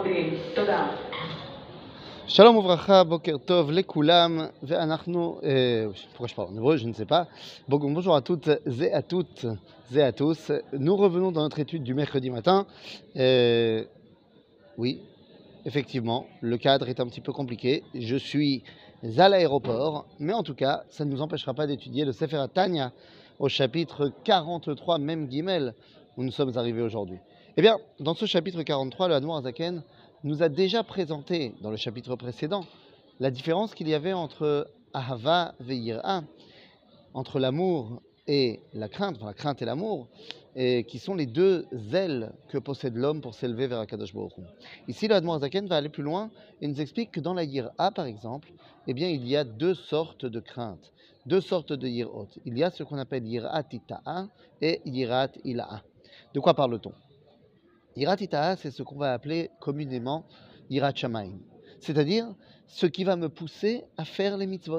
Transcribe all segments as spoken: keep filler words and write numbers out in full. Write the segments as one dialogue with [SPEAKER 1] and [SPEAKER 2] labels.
[SPEAKER 1] מקבילים. תודה.
[SPEAKER 2] Shalom Uvracha, Boker Tov, Lekulam, Ve'anachnu, euh, pourquoi je parle en hébreu, je ne sais pas. Bon, bonjour à toutes et à toutes et à tous. Nous revenons dans notre étude du mercredi matin. Euh, oui, effectivement, le cadre est un petit peu compliqué. Je suis à l'aéroport, mais en tout cas, ça ne nous empêchera pas d'étudier le Sefer HaTanya au chapitre quarante-trois, même Gimel, où nous sommes arrivés aujourd'hui. Eh bien, dans ce chapitre quarante-trois, le Hadmour Hazaken nous a déjà présenté, dans le chapitre précédent, la différence qu'il y avait entre Ahava et Yir'a, entre l'amour et la crainte, enfin la crainte et l'amour, et qui sont les deux ailes que possède l'homme pour s'élever vers Akadosh Baruch Hu. Ici, le Hadmour Hazaken va aller plus loin et nous explique que dans la Yir'a, par exemple, eh bien, il y a deux sortes de craintes, deux sortes de Yir'ot. Il y a ce qu'on appelle Yir'at Ita'a et Yir'at Ila'a. De quoi parle-t-on? Yirat Ita'a, c'est ce qu'on va appeler communément Yirat Shamayim, c'est-à-dire ce qui va me pousser à faire les mitzvot.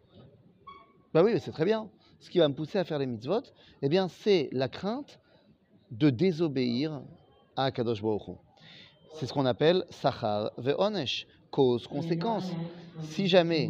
[SPEAKER 2] Bah oui, c'est très bien. Ce qui va me pousser à faire les mitzvot, eh bien, c'est la crainte de désobéir à Kadosh Baruch Hu. C'est ce qu'on appelle Sachar ve'onesh, cause, conséquence. Si jamais,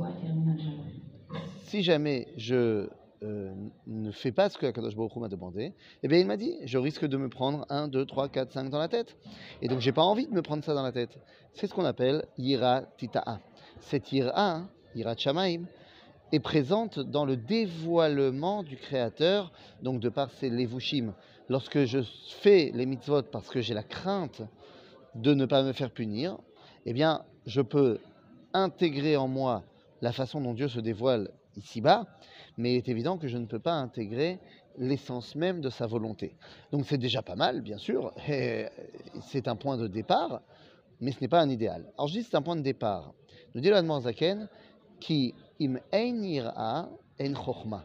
[SPEAKER 2] si jamais je Euh, ne fais pas ce que Akadosh Baruch Hu m'a demandé, eh bien il m'a dit, je risque de me prendre un, deux, trois, quatre, cinq dans la tête. Et donc j'ai pas envie de me prendre ça dans la tête. C'est ce qu'on appelle Yira Tita'a. Cette Yira, Yirat Shamayim, est présente dans le dévoilement du Créateur, donc de par ses levushim. Lorsque je fais les mitzvot parce que j'ai la crainte de ne pas me faire punir, eh bien je peux intégrer en moi la façon dont Dieu se dévoile ici-bas, mais il est évident que je ne peux pas intégrer l'essence même de sa volonté. Donc c'est déjà pas mal, bien sûr, et c'est un point de départ, mais ce n'est pas un idéal. Alors je dis c'est un point de départ. Nous dit le Hadmour Hazaken, qui im ein yir'a ein chokhma.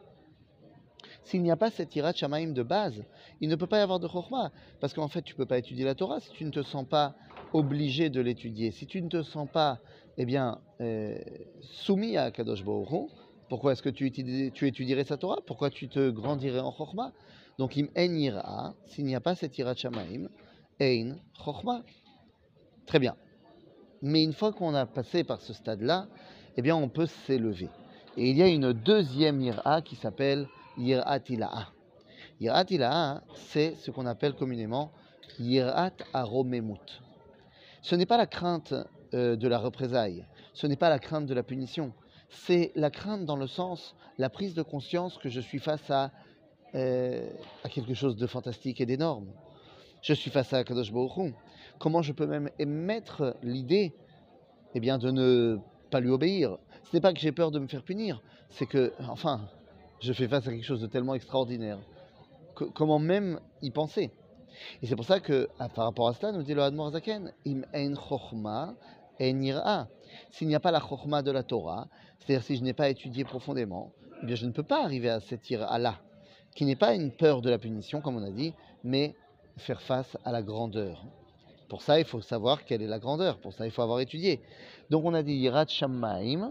[SPEAKER 2] S'il n'y a pas cette Yirat Shamayim de base, il ne peut pas y avoir de chokhma, parce qu'en fait tu ne peux pas étudier la Torah si tu ne te sens pas obligé de l'étudier, si tu ne te sens pas eh bien, euh, soumis à Kadosh Baruch Hu. Pourquoi est-ce que tu, étudie, tu étudierais sa Torah? Pourquoi tu te grandirais en Chokhmah? Donc, im en yira, s'il n'y a pas cette Yirat Shamayim, ein Chokhmah. Très bien. Mais une fois qu'on a passé par ce stade-là, eh bien, on peut s'élever. Et il y a une deuxième Yira qui s'appelle Yirat Ila'a. Yirat Ila'a, c'est ce qu'on appelle communément Yirat Aromemut. Ce n'est pas la crainte euh, de la représaille, ce n'est pas la crainte de la punition. C'est la crainte dans le sens, la prise de conscience que je suis face à, euh, à quelque chose de fantastique et d'énorme. Je suis face à Kadosh Baruch Hu. Comment je peux même émettre l'idée eh bien, de ne pas lui obéir? Ce n'est pas que j'ai peur de me faire punir, c'est que, enfin, je fais face à quelque chose de tellement extraordinaire. Que, comment même y penser? Et c'est pour ça que, par rapport à cela, nous dit le Hadmour Hazaken, im ein chokhma ein yir'a. S'il n'y a pas la chokhma de la Torah, c'est-à-dire si je n'ai pas étudié profondément, eh bien je ne peux pas arriver à cette yir'a-là, qui n'est pas une peur de la punition, comme on a dit, mais faire face à la grandeur. Pour ça, il faut savoir quelle est la grandeur. Pour ça, il faut avoir étudié. Donc on a dit Yirat Shamayim,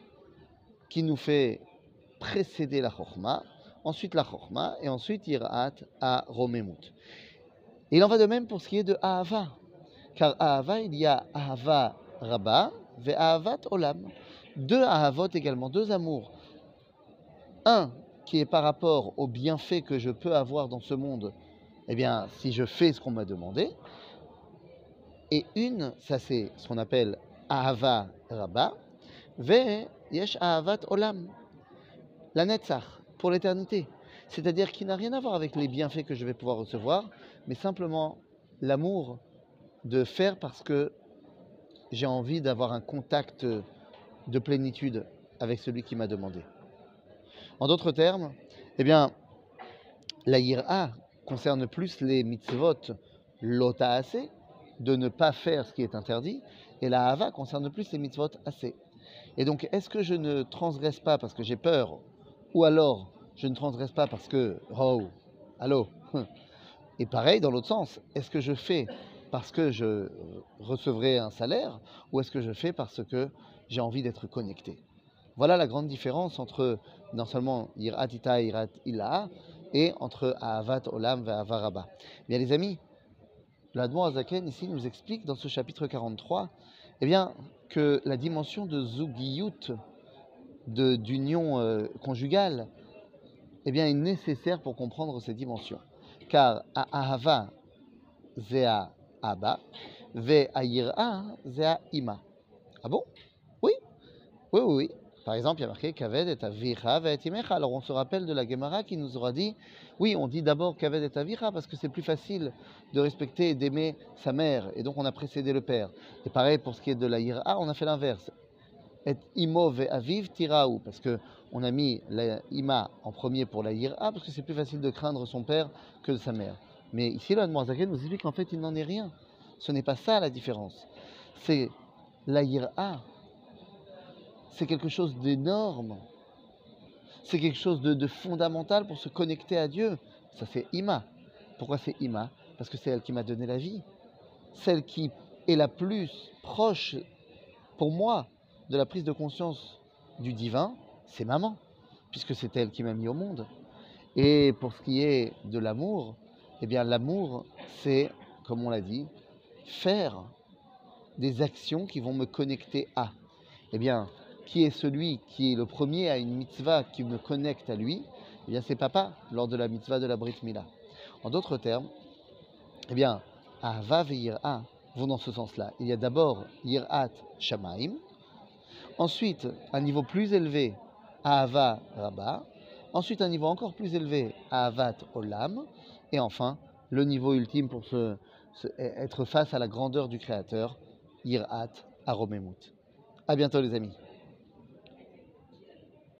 [SPEAKER 2] qui nous fait précéder la chokhma, ensuite la chokhma, et ensuite Yirat Aromemut. Et il en va de même pour ce qui est de Ahava. Car Ahava, il y a Ahava Rabba ve Ahavat Olam. Deux Ahavot également, deux amours. Un qui est par rapport aux bienfaits que je peux avoir dans ce monde, eh bien, si je fais ce qu'on m'a demandé. Et une, ça c'est ce qu'on appelle Ahava Rabba, ve Yesh Ahavat Olam. La Netzach, pour l'éternité. C'est-à-dire qu'il n'a rien à voir avec les bienfaits que je vais pouvoir recevoir, mais simplement l'amour de faire parce que j'ai envie d'avoir un contact de plénitude avec celui qui m'a demandé. En d'autres termes, eh bien, la yir'a concerne plus les mitzvot lota'ase, de ne pas faire ce qui est interdit, et la hava concerne plus les mitzvot assez. Et donc, est-ce que je ne transgresse pas parce que j'ai peur, ou alors je ne transgresse pas parce que, oh, allô. Et pareil, dans l'autre sens, est-ce que je fais parce que je recevrai un salaire ou est-ce que je fais parce que j'ai envie d'être connecté? Voilà la grande différence entre non seulement Yirat Ita et Yirat Ila'a et entre Ahavat Olam et Ahavat Rabba. Bien les amis, l'Admor Azaken ici nous explique dans ce chapitre quarante-trois, eh bien, que la dimension de Zugiyut, de- d'union euh, conjugale, eh bien, est nécessaire pour comprendre ces dimensions. Car Ahava, Zea Abba, Ve Ayira, Zea Ima. Ah bon? Oui, oui, oui, oui. Par exemple, il y a marqué Kaved et Avira ve et Imecha. Alors on se rappelle de la Gemara qui nous aura dit, oui, on dit d'abord Kaved et Avira parce que c'est plus facile de respecter et d'aimer sa mère, et donc on a précédé le père. Et pareil pour ce qui est de la Yira, on a fait l'inverse. Et Imo ve Aviv Tiraou, parce que on a mis la Ima en premier pour la Yira, parce que c'est plus facile de craindre son père que de sa mère. Mais ici, là, Moazaken nous explique qu'en fait, il n'en est rien. Ce n'est pas ça la différence. C'est la Yira, c'est quelque chose d'énorme. C'est quelque chose de, de fondamental pour se connecter à Dieu. Ça, c'est Ima. Pourquoi c'est Ima? Parce que c'est elle qui m'a donné la vie. Celle qui est la plus proche, pour moi, de la prise de conscience du divin, c'est maman, puisque c'est elle qui m'a mis au monde. Et pour ce qui est de l'amour, eh bien l'amour, c'est, comme on l'a dit, faire des actions qui vont me connecter à. Eh bien, qui est celui qui est le premier à une mitzvah qui me connecte à lui? Eh bien, c'est papa, lors de la mitzvah de la Brit Mila. En d'autres termes, eh bien, Ahava et Yir'a vont dans ce sens-là. Il y a d'abord Yir'at Shamaim, ensuite un niveau plus élevé, Ahava Rabba, ensuite un niveau encore plus élevé, Ahavat Olam, et enfin le niveau ultime pour se, se- être face à la grandeur du Créateur, Yir'at Aromemut. À bientôt les amis.